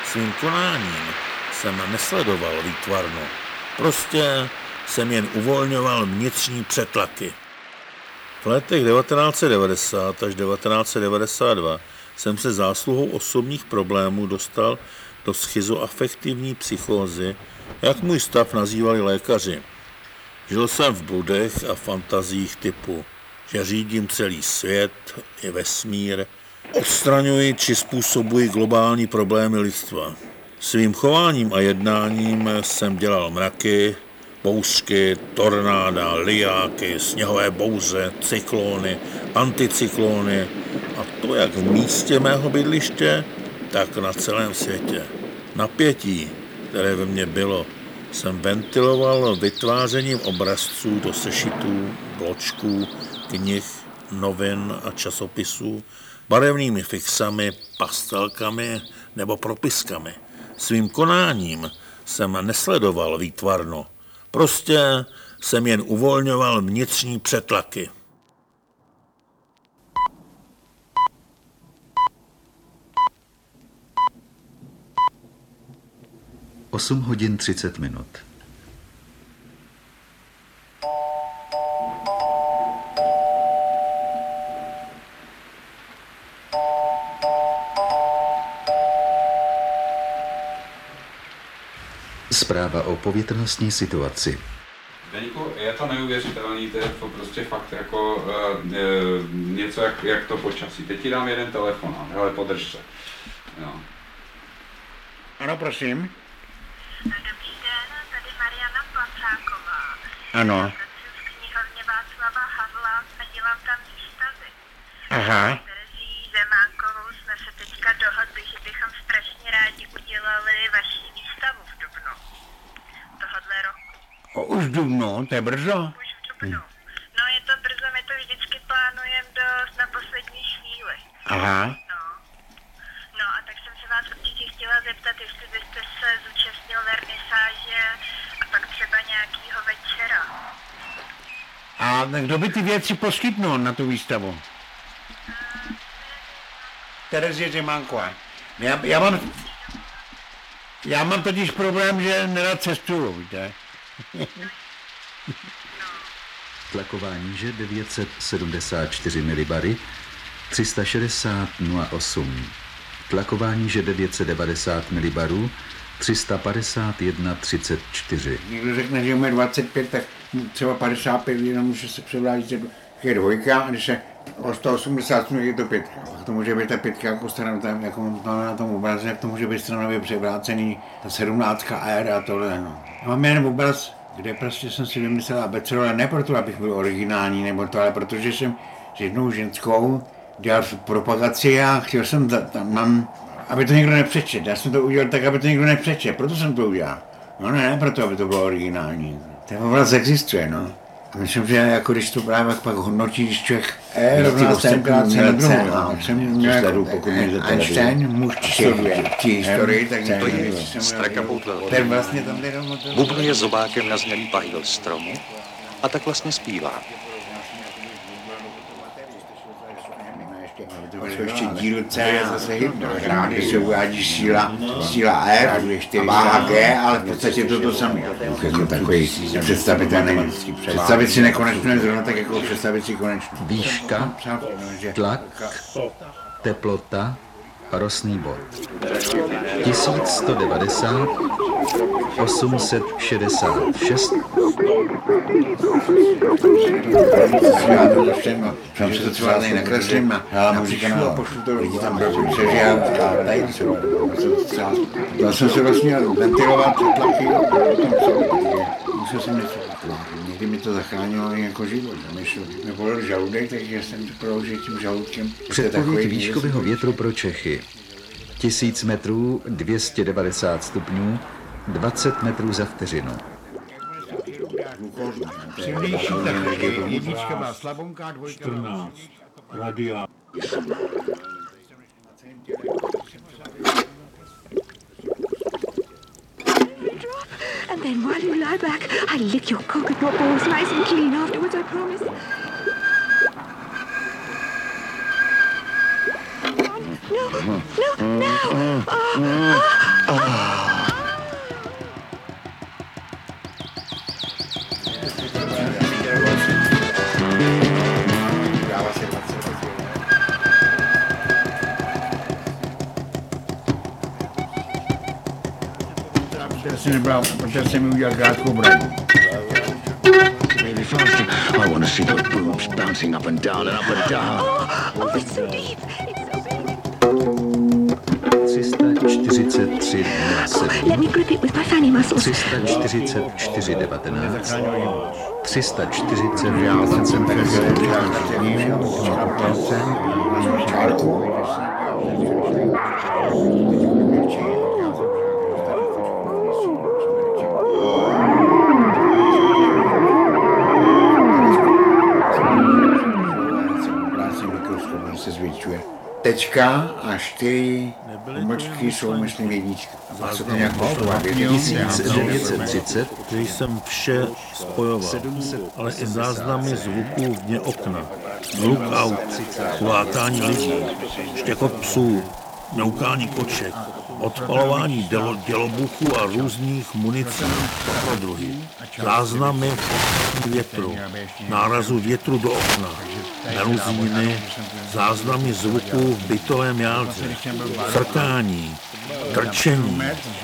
Svým konáním jsem nesledoval výtvarno. Prostě jsem jen uvolňoval vnitřní přetlaky. V letech 1990 až 1992 jsem se zásluhou osobních problémů dostal do schizoafektivní psychózy, jak můj stav nazývali lékaři. Žil jsem v bludech a fantazích typu, že řídím celý svět i vesmír, odstraňuji či způsobuji globální problémy lidstva. Svým chováním a jednáním jsem dělal mraky, bouřky, tornáda, lijáky, sněhové bouře, cyklóny, anticyklóny a to jak v místě mého bydliště, tak na celém světě. Napětí, které ve mně bylo, jsem ventiloval vytvářením obrazců do sešitů, bločků, knih, novin a časopisů, barevnými fixami, pastelkami nebo propiskami. Svým konáním jsem nesledoval výtvarno. Prostě jsem jen uvolňoval vnitřní přetlaky. Osm hodin 30 minut. Zpráva o povětrnostní situaci. Deníku, je to neuvěřitelný, to je to prostě fakt jako něco jak to počasí. Teď ti dám jeden telefonát, hele, podrž se. Jo. Ano, prosím. Dobrý den, tady Mariana Placáková. Ano. Pracuji v knihovně Václava Havla a dělám tam výstavy. Aha. Terezí Zemánkovou jsme se teďka dohodli, že bychom strašně rádi udělali vaši výstavu v dubnu. Tohodle roku. Už v dubnu, to je brzo. Už v dubnu. No je to brzo, my to vždycky plánujeme na poslední chvíli. Aha. No a tak jsem se vás určitě chtěla zeptat, jestli byste se zúčastnil vernisáže a pak třeba nějakýho večera. A kdo by ty věci poskytnul na tu výstavu? Terezie Zemánková. Já mám totiž problém, že nerad cestuju, víte. Tlakování že 974 milibary, 360,08. Tlakování že 990 milibarů, 351,34. Někdo řekne, že umí 25, tak třeba 55, jenom může se převrátit, je dvojka, a když je o 180 je to pětka. Tak to může být ta pětka jako strana, jako máme na tom obraze, jak to může být stranově převrácený, ta 17 R a tohle, no. Já mám jen obraz, kde prostě jsem si vymyslel abecedu, ale ne proto, abych byl originální nebo to, ale protože jsem s jednou ženskou dělal propagaci a chtěl jsem tam, aby to někdo nepřečet. Já jsem to udělal tak, aby to někdo nepřečet, proto jsem to udělal. No ne, proto, aby to bylo originální. Ten obraz existuje, no. A myslím, že jako když to právě pak hodnotí, když člověk rovná se krát se na druhou, no. Jsem měl jako Einstein, muž časově v té historii, tak něco ten vlastně tam jde domů. Bubnuje zobákem na znělý pahýl stromu a tak vlastně zpívá. Jsou ještě díl C je zase hybno, kde se uvádí síla R a váha G, ale v podstatě to to samé. Jako takový představitelný. Představit si nekonečnou je zrovna tak jako představit si konečnou. Výška, tlak, teplota, rostný bod. 1190, 866. Tam se to třeba tady nakreslím a například a pošlu to lidi tam protože já tady třeba. Já jsem se vlastně ventilovat tlaky musel jsem něco. Někdy mi to zachránilo jako život. Mě bolel žaludek, takže jsem to proloužil tím žaludkem. Předpověď výškového větru pro Čechy. 1000 metrů, 290 stupňů, 20 metrů za vteřinu. Silnější, tak jednička byla slabonká, dvojka 14. Radia. And then while you lie back, I lick your coconut balls nice and clean afterwards, I promise. No, no, no! Oh, oh. Protože jsem mi udělal krátkou braň. I want to see those boobs bouncing up and down and up and down. Oh, it's so deep. It's so big. 343 07. Let me grip it with my fanny muscles. 344 19. 340 Já jsem se zvětšuje. Tečka a 4 pomlčky jsou, myslím, jednička. A co to nějak poslovat? 1930 že jsem vše spojoval, ale i záznamy zvuků vně okna, hluk aut, kvákání lidí, štěkot psů, mňoukání koček, odpalování dělobuchů a různých municí pro druhy, záznamy větru, nárazu větru do okna, meluzíny, záznamy zvuků v bytovém jádře, frkání, trčení,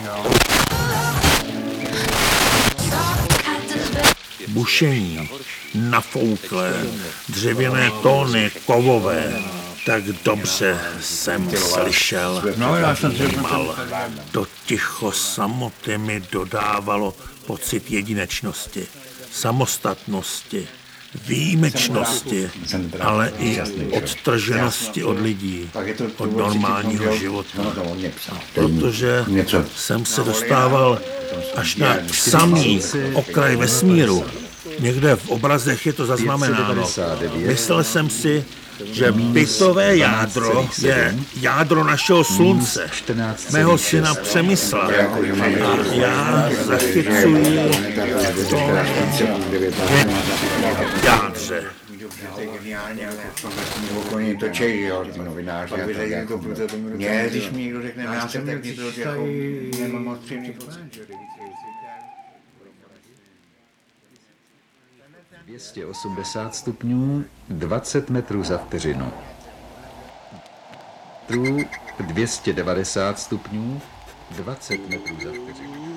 bušení, nafouklé, dřevěné tóny, kovové. Tak dobře jsem slyšel, vnímal. To ticho samoty mi dodávalo pocit jedinečnosti, samostatnosti, výjimečnosti, ale i odtrženosti od lidí, od normálního života. Protože jsem se dostával až na samý okraj vesmíru. Někde v obrazech je to zaznamenáno. Myslel jsem si, že bytové jádro je jádro našeho slunce, mého syna Přemysla. A já zachycuji v tom jádře. Okolní točej, jo, ty novináři. Mě, když mi někdo řekne nástroj, tak to jako nemám moc příjemný pocit. 280 stupňů, 20 metrů za vteřinu. 290 stupňů, 20 metrů za vteřinu.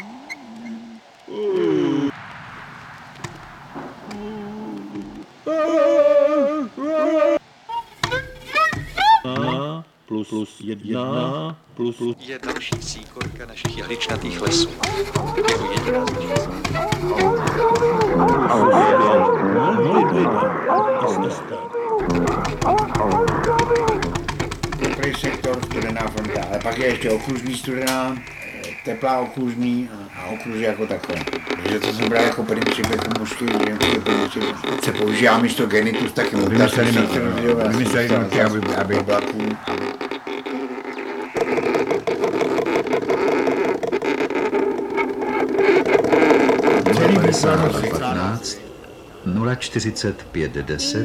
Plus 1 plus Je další síkorka našich jehličnatých lesů. Jeho jediná Teplý sektor, studená fronta, ale pak je ještě okružní studená, teplá okružní a okruží jako takové. Takže to jsem bral jako princip, jako mužský, že se používá místo genitus, taky mutace. Vymysleli, aby oblaků. Celý 15 045 10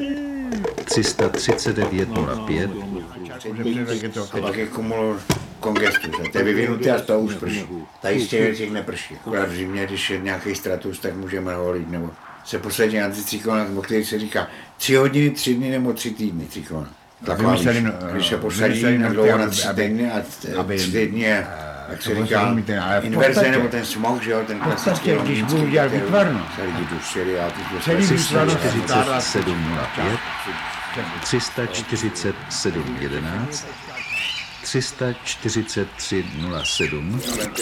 339 05. A pak je kumul kongestu, to je vyvinuté a z toho už prší. Tady z těch věcích neprší. Akorát v zimě, když je nějaký stratus, tak můžeme holit, nebo se posadí na ty cyklona, o kterých se říká 3 hodiny, 3 dny nebo 3 týdny cyklona. Když se posadí na dlouho na 3 týdny a 3 dny je, jak se říká, inverze nebo ten smog, že jo, ten klasický když budu udělat výtvarno. Se lidi dušili a ty 347 05 347 11 343 07.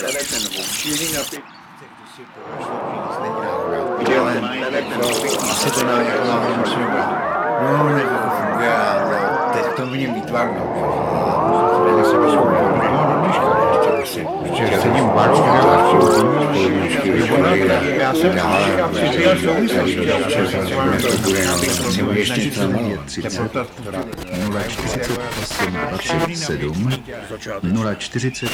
Asi to teď to vidím výtvarno. Sedím baru, já jsem připěl souvislosti. 048 27 040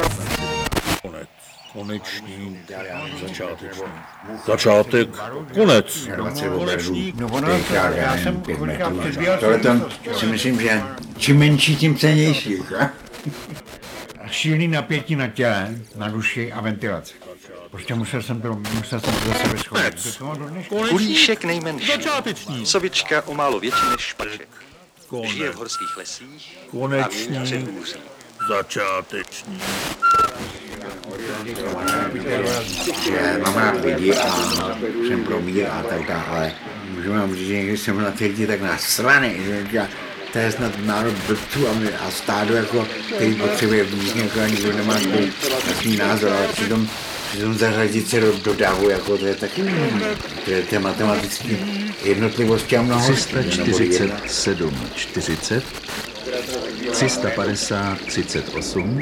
konečný, začátečný. Začátek, konec. No ono, já jsem kolikrát předbíhal. Tohle si myslím, že čím menší, tím cenější. silný napětí na těle, na duši a ventilace. Prostě musel jsem to za sebe schovat. Kulíšek nejmenší. Začáteční. Sovička o málo větší než špaček. Žije v horských lesích a Konečný. předhůří. Začáteční. Že mám rád lidi a jsem pro mír a tak dále, ale můžu vám říct, že někdy jsem na ty lidi tak nasraný, že to je snad národ blbců a stádo, jako, který potřebuje vnitřně, jako nikdo nemá takový názor, ale přitom zařadit se do davu, jako to je taky, to je matematický jednotlivosti a mnoho. 347 40, 350 38,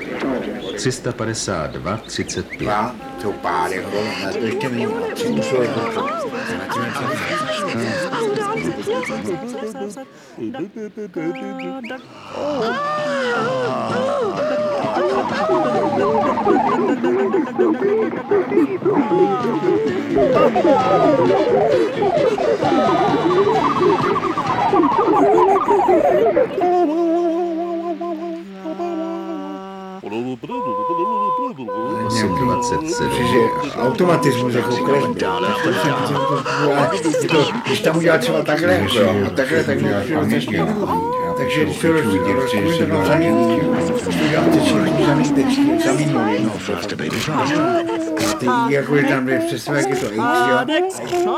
352 35. Dva, jsou pár, jako, na to ještě není, tři musou jako, automatismus jako kresby. Když tam udělá třeba takhle, a takhle, takže když to rozkůže, to tam udělám ty samý nuly. Ty jako je tam představ, jak je to X, jo.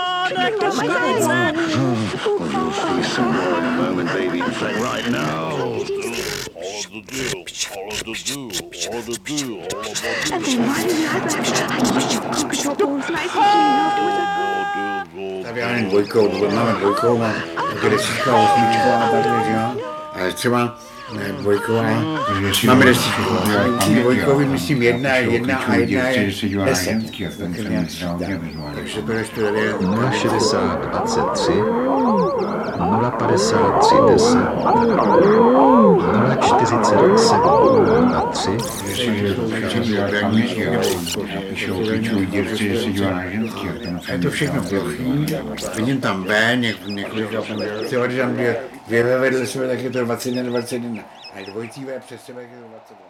Tady já nevím dvojkou, máme dvojkou, mám desítka, osmička a takhle, že jo. Ale třeba dvojková, máme desítku, dvojkový myslím jedna a jedna je 10. Takže to ještě tady je 060 23, 053 10, 047 03, je to všechno plochý, vidím tam B, několika, třeba když tam dvě V vedle sebe, tak je to 21, 21. A dvojicí V přes sebe, tak je to 22.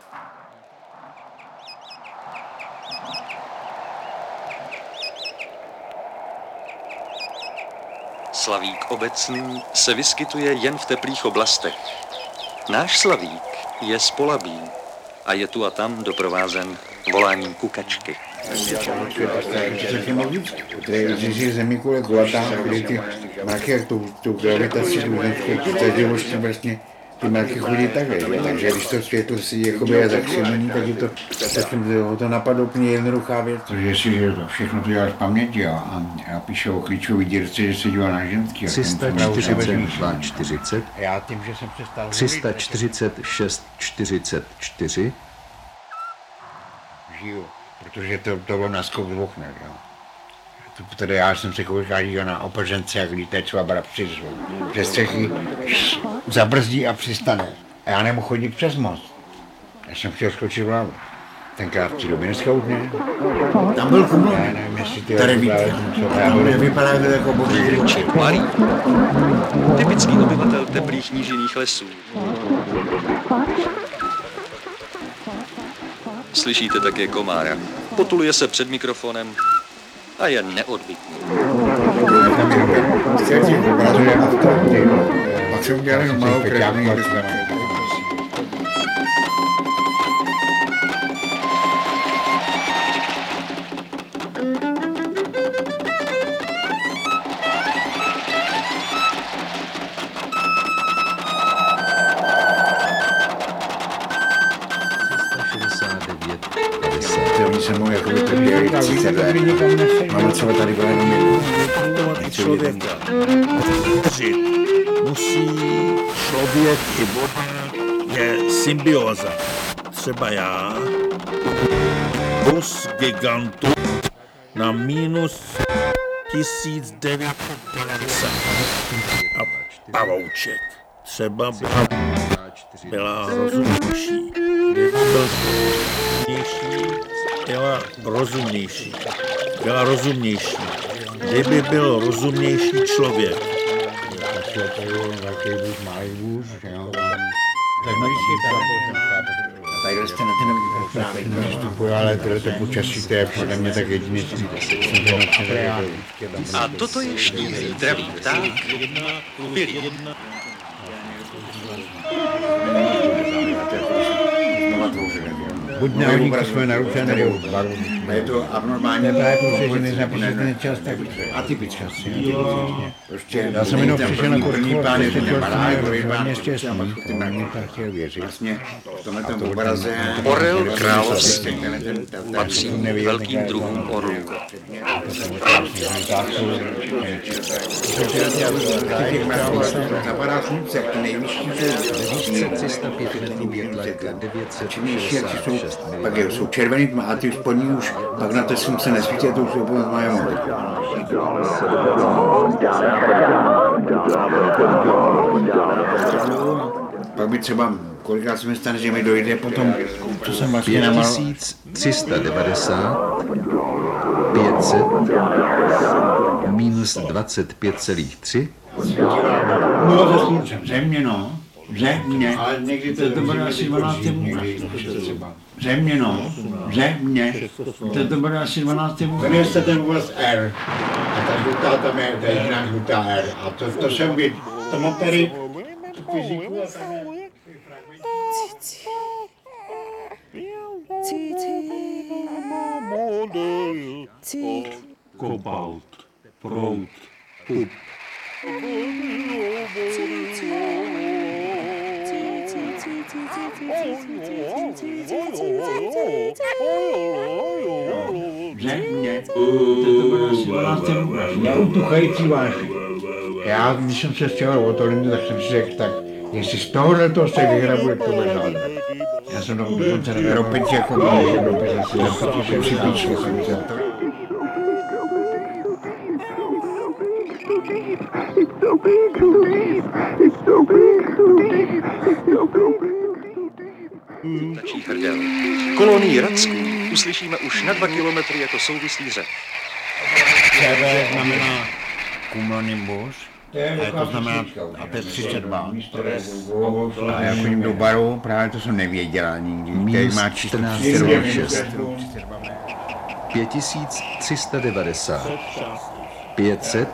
Slavík obecný se vyskytuje jen v teplých oblastech. Náš slavík je z Polabí a je tu a tam doprovázen voláním kukačky. Když je zemíkoule kulatá, kdy ty mraky, jak tu gravitaci, takže vlastně ty mraky chodí takhle, takže když to světlo si jakoby je zakřivení, tak je to napadlo úplně jednoduchá věc. Takže jestli všechno to děláš v paměti a píšou o klíčový dírce, že se dívá na ženský. 342 40, Já tím, že jsem přestal 346 44, žiju, protože to bylo na skok z okna, jo. Tady já jsem se kolikrát díval na opržence, jak lítají třeba bara přes střechy, zabrzdí a přistane. A já nemohu chodit přes most. Já jsem chtěl skočit hlavu. Tenkrát v té době dneska už ne. Tam byl kuml. Já nevím, jestli ty tady víte. Tam nevypadá to jako boží. Malý, typický obyvatel teplých nížinných lesů. Slyšíte také komára. Potuluje se před mikrofonem a je neodbytný. Pak jsem udělal jenom malou krávní. Se mnou jako by to dělali 30 let. Máme třeba tady byla jenom jednou. Člověka. Musí člověk i voda je symbioza. Třeba já, bus gigantu na minus 1990 a pavouček. Třeba byla rozumnější. Kdyby byl byla rozumnější. Kdyby byl rozumnější člověk. Tak malý vůz, jo. Tak malý Tadyhle jste na ten právě Vstupuju, ale tohle to počasí, to je podle mě tak jedinečný. A toto je štíhlý dravý pták Billy. Buď náhodníky jsme naručené, nebo baru. Je to abnormální. Nebo jako že nezapíšeš ten čas, tak atypička si. Prostě Já jsem jenom přišel na první kurku, plán je ještě ten to barák, druhý hodně plán štěstí, a pak ty mě tak chtěl věřit. Vlastně v tomhle tom obraze Orel království patří k velkým druhům orlů. Zapadá slunce, jak to nejvyšší, Výšce 305 metrů je tlak 966 pak jsou červený tma a ty spodní už pak na to slunce nesvítí a to už je úplně moje mody. Pak by třeba, kolikrát se mi stane, že mi dojde potom, co jsem vlastně namaloval. 5390, 500, minus 25,3, No, ze slunce, země, no. Země. Ale někdy to bude asi 12. Země, no. Země. To bude asi 12. Jmenuje se ten oblast R. A ta žlutá tam je, to je jiná žlutá R. A to jsem viděl. To mám tady fyziku a tam je... Kobalt, prout, pup. Země. To bude asi 12. Neutuchající vášně. Já, když jsem se stěhoval od Olindy, tak jsem si řekl, tak jestli z tohohle toho se vyhrabuje, to bude žádné. Já jsem to dokonce Ropič jako připíčky jsem vzal. Tačí hrdel. Kolonii Radsků uslyšíme už na 2 kilometry jako souvislý řev. CV znamená cumulonimbus. A to znamená, a to je 32. A jako jim do baru, právě to jsem nevěděla nikdy. minus Má číslo 14,6, 5390, 500,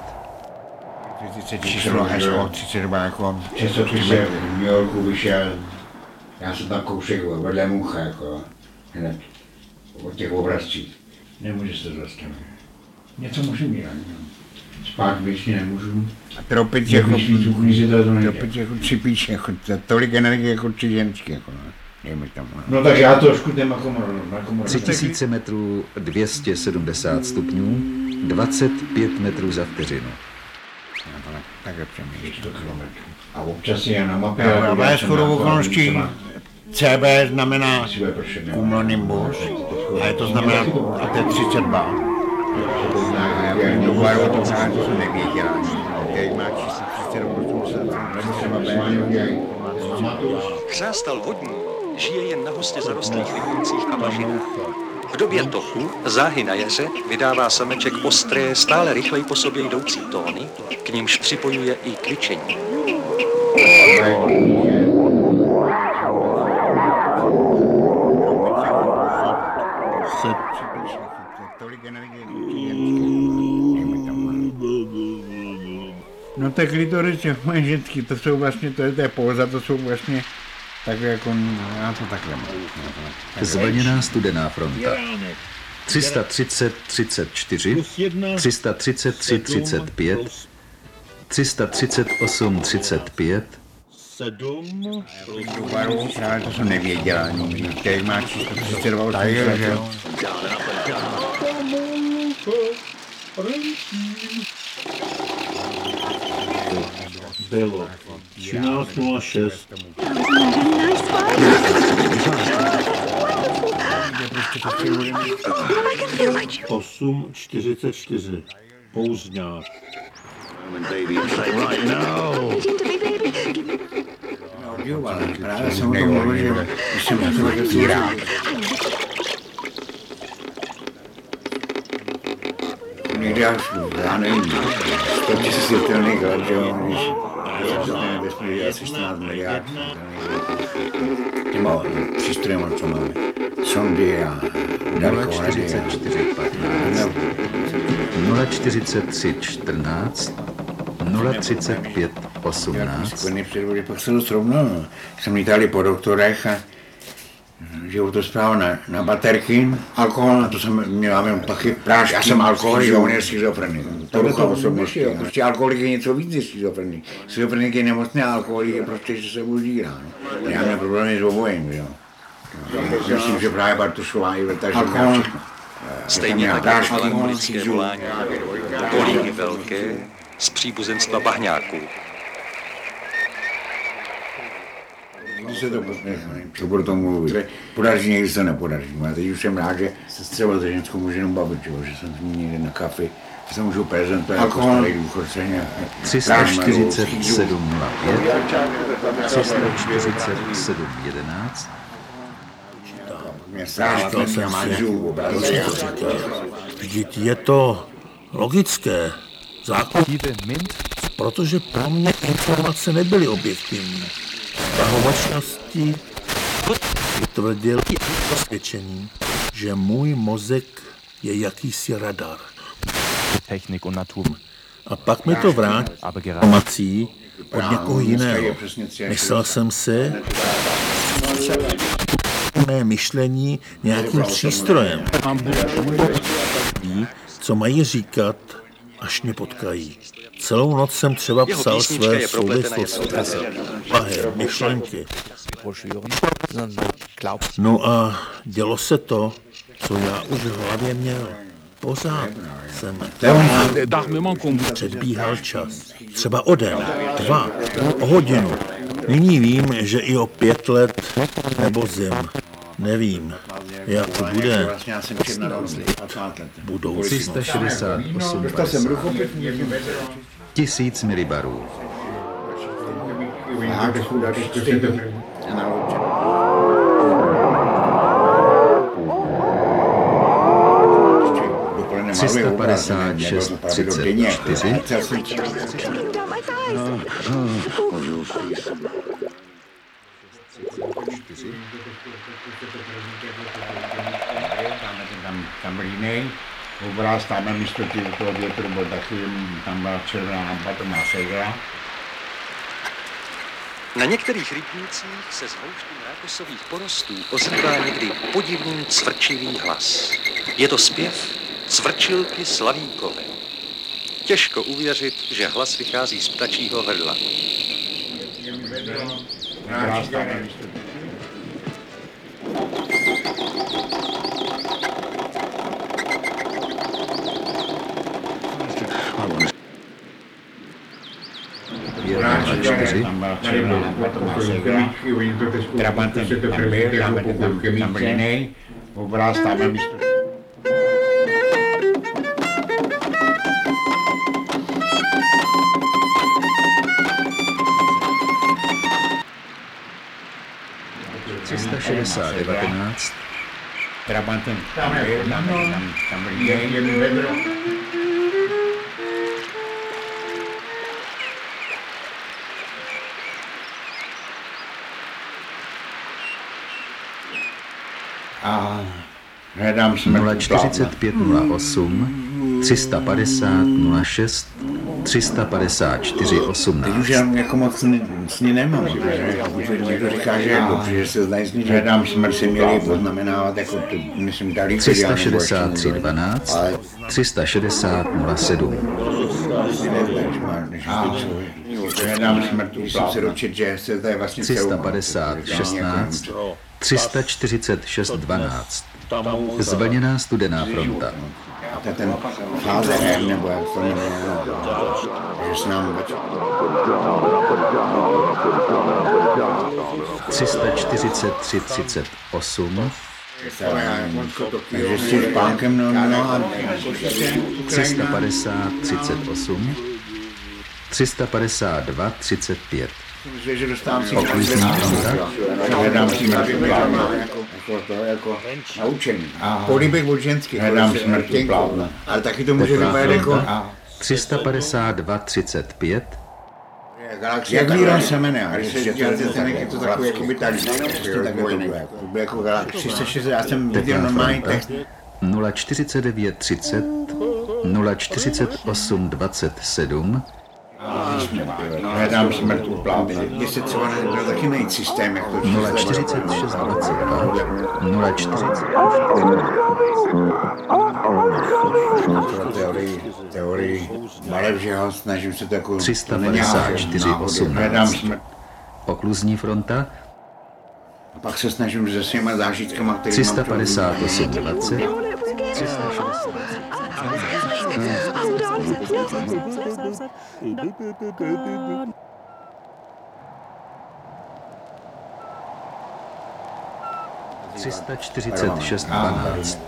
číslo až o 32 jako. Často když jsem v New Yorku vyšel, já jsem tam kousek vedle mucha, jako hned od těch obrazcích. Nemůže se to zastavit. Něco musím dělat. Spát většině nemůžu. A tropič jako, Tropič jako 3 píč, jako tolik energie jako 3 ženský, jako no. Dejme tomu. No tak já trošku jdem jako na komoru. 3000 metrů 270 stupňů, 25 metrů za vteřinu. Takhle přemýšlím. A občas je na mapě. A shodou okolností CB znamená cumulonimbus, a to znamená, a to je 32. A jako do baru to znamená, to jsem nevěděla. Tady má číslo 32. Chřástal vodní žije jen na hustě zarostlých rybnících a bažinách. V době toku, záhy na jaře, vydává sameček ostré, stále rychleji po sobě jdoucí tóny, k nímž připojuje i kvičení. No tak klitoris je moje ženský, to jsou vlastně, to je póza, to jsou vlastně takhle jako, já to takhle mám. Zvlněná studená fronta. 330 34, 333 35, 338 35, 7, Do baru, právě to jsem nevěděla nikdy, tady má číslo 32. Tady je, že jo. bylo 13:06. Nice. 8:44. Pouzňák. Právě jsem o tom mluvil, že když jsem takový sírák. Někdy uděláš, já nevím, 100 000 světelných let, že jo, když ten vesmír je asi 14 miliard těma přístrojema, co máme. Sondy a daleko 044 15 043 14 035 18. Pak se to srovnal, no. Jsem lítali po doktorech a žijou to zpráva na baterky, alkohol, na to jsem měl jenom pachy, prášky. Já jsem alkoholik a on je schizofrenik. Porucha osobnosti. Prostě alkoholik je něco víc než schizofrenik. Schizofrenik je nemocný a alkoholik je prostě, že se užírá. No. Já měl problémy s obojím, jo. Myslím, že právě Bartušová i Vrtažová. Alkohol. Stejně tak jako melancholické volání Kolíky velké z příbuzenstva bahňáků. Když se to poslechne, co budu tomu mluvit. Podaří, někdy se nepodaří. A teď už jsem rád, že se třeba za ženskou můžu jenom bavit, že jsem s ní někde na kafi, že se můžu prezentovat jako starý důchodce. 347 05 347 11 Vždyť je to logické, zákon, protože pro mě informace nebyly objektivní. Prahovačnosti vytvrdil i přesvědčení, že můj mozek je jakýsi radar. A pak mi to vrátí informací od někoho jiného. Myslel jsem si, mé myšlení nějakým přístrojem. Ví, co mají říkat, až mě potkají. Celou noc jsem třeba psal své souvislosti, myšlenky. No a dělo se to, co já už v hlavě měl. Pořád jsem předbíhal čas. Třeba o den, 2, o hodinu. Nyní vím, že i o 5 let nebo zim. Nevím, jak to bude. Budou 368 1000 milibarů. Cista 56 34 tam byl jiný obraz, tam místo toho větru byl taky, tam byla červená lampa, to má segra. Na některých rybnících se z houští rákosových porostů ozývá někdy podivný cvrčivý hlas. Je to zpěv cvrčilky Slavíkové. Těžko uvěřit, že hlas vychází z ptačího hrdla. Trabantem tam byl jiný obraz, tam místo. Trabantem tam byl jiný vedro. A hledám smrt 045 08 350 06 354 18. Teď už já jako moc sní nemám, protože někdo říká, že je dobře, že se znají sní, že hledám smrt si měli poznamenávat jako ty, myslím, dalí 363 12 360 07. Hledám smrt, musím se dočit, že se tady vlastně 350 16 346 12. Zvlněná studená fronta. A to je ten fáze, nebo jak to jmenuje, že se nám 343 38 takže s tím pánkem, no a 350 38 352 35. Myslím, že dostávám si Hledám smrt u plátna. Jako naučený. políbek od ženských. Hledám smrt u plátna. Ale taky to může vypadat jako 352,35. jak výron semene. A když se děláte semek, je to takový jako by tady. Jako 360, já jsem viděl normální text. 04930, 04827, Hledám smrt u plátna. By se třeba nebyl taky najít systém, jak to 04622, 040. teorii barev, že ho snažím se takovou... 354,18. Hledám smrt. Okluzní fronta A pak se snažím se svýma zážitkama, který 358,20. 346,12.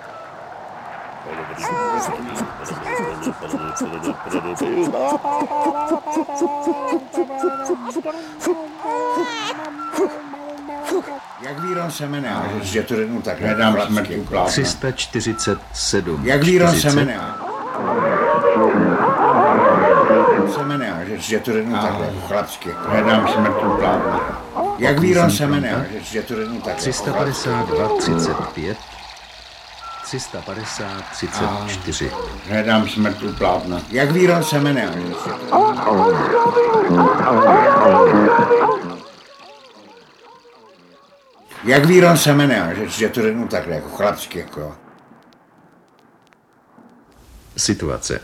Jak výron semene, že to řeknu tak. Hledám smrt u plátna. 347. Jak výron 40. semene. Semene, že to řeknu tak, jako chlapsky. Hledám smrt u plátna. Jak výron semene, že to řeknu tak. 352,35. 350,34. Hledám smrt u plátna. Jak výron semene. Jak výron semene, že to řeknu takhle, jako chlapsky, jako. Situace.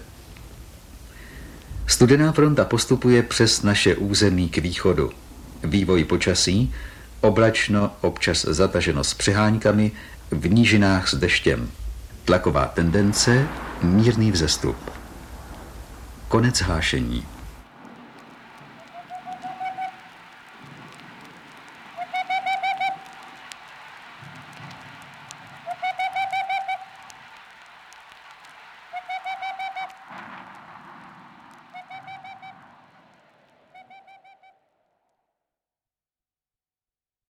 Studená fronta postupuje přes naše území k východu. Vývoj počasí, oblačno, občas zataženo s přeháňkami, v nížinách s deštěm. Tlaková tendence, mírný vzestup. Konec hášení.